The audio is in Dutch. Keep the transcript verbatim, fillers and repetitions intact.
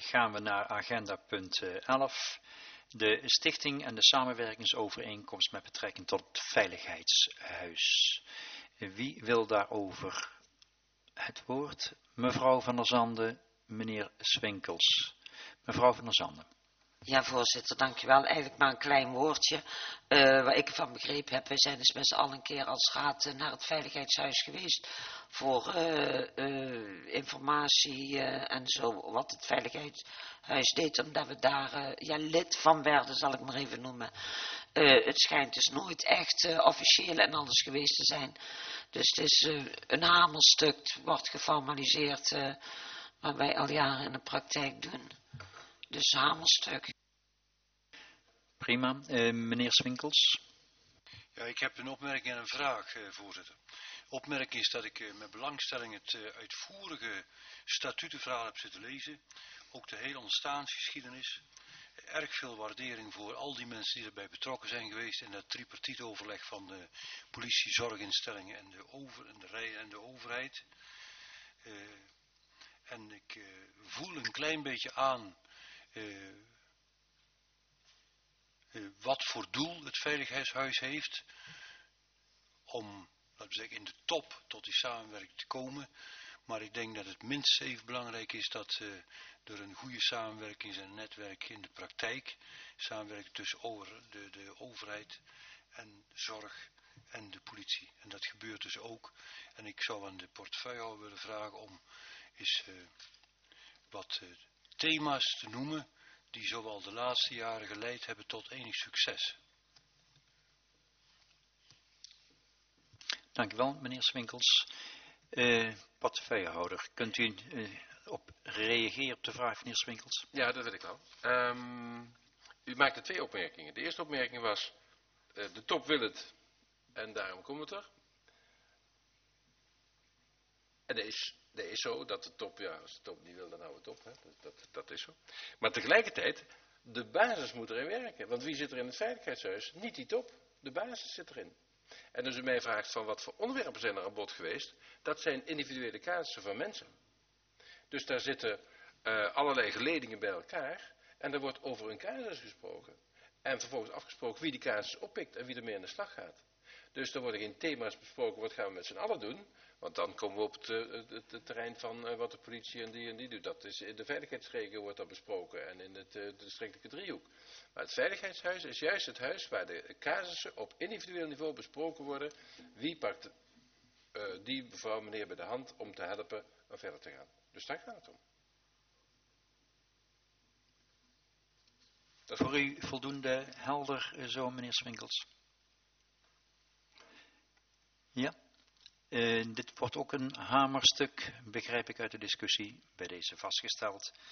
gaan we naar agenda punt elf. De stichting en de samenwerkingsovereenkomst met betrekking tot het veiligheidshuis. Wie wil daarover het woord? Mevrouw van der Zanden, meneer Swinkels. Mevrouw van der Zanden. Ja, voorzitter, dankjewel. Eigenlijk maar een klein woordje. Uh, wat ik ervan begrepen heb, wij zijn dus met z'n allen een keer als raad uh, naar het veiligheidshuis geweest. Voor uh, uh, informatie uh, en zo, wat het veiligheidshuis deed. Omdat we daar uh, ja, lid van werden, zal ik maar even noemen. Uh, het schijnt dus nooit echt uh, officieel en alles geweest te zijn. Dus het is uh, een hamerstuk, het wordt geformaliseerd, uh, wat wij al jaren in de praktijk doen. Dus hamerstuk. Prima. Uh, meneer Swinkels. Ja, ik heb een opmerking en een vraag, uh, voorzitter. Opmerking is dat ik uh, met belangstelling het uh, uitvoerige statutenverhaal heb zitten lezen. Ook de hele ontstaansgeschiedenis. Erg veel waardering voor al die mensen die erbij betrokken zijn geweest in dat tripartitoverleg van de politie, zorginstellingen en de, over, en de, rij, en de overheid. Uh, en ik uh, voel een klein beetje aan Uh, uh, wat voor doel het veiligheidshuis heeft om, laten we zeggen, in de top tot die samenwerking te komen. Maar ik denk dat het minstens even belangrijk is dat uh, er een goede samenwerking is en een netwerk in de praktijk. Samenwerking tussen over, de, de overheid en zorg en de politie. En dat gebeurt dus ook. En ik zou aan de portefeuillehouder willen vragen om is uh, wat uh, thema's te noemen die zowel de laatste jaren geleid hebben tot enig succes. Dank u wel, meneer Swinkels. Uh, portefeuillehouder, kunt u uh, op reageren op de vraag van meneer Swinkels? Ja, dat wil ik wel. Um, u maakte twee opmerkingen. De eerste opmerking was, uh, de top wil het en daarom komt het er. En dat is, dat is zo, dat de top, ja, als de top niet wil, dan houdt het op. Hè. Dat, dat, dat is zo. Maar tegelijkertijd, de basis moet erin werken. Want wie zit er in het veiligheidshuis? Niet die top. De basis zit erin. En als u mij vraagt van wat voor onderwerpen zijn er aan bod geweest, dat zijn individuele casussen van mensen. Dus daar zitten uh, allerlei geledingen bij elkaar en er wordt over een casus gesproken. En vervolgens afgesproken wie die casus oppikt en wie ermee aan de slag gaat. Dus er worden geen thema's besproken, wat gaan we met z'n allen doen. Want dan komen we op het, het, het terrein van uh, wat de politie en die en die doet. Dat is in de veiligheidsregio wordt dat besproken en in het, uh, de striktelijke driehoek. Maar het veiligheidshuis is juist het huis waar de casussen op individueel niveau besproken worden. Wie pakt uh, die mevrouw meneer bij de hand om te helpen om verder te gaan. Dus daar gaat het om. Dat voor u voldoende helder zo, meneer Swinkels? Ja. Uh, dit wordt ook een hamerstuk, begrijp ik uit de discussie, bij deze vastgesteld.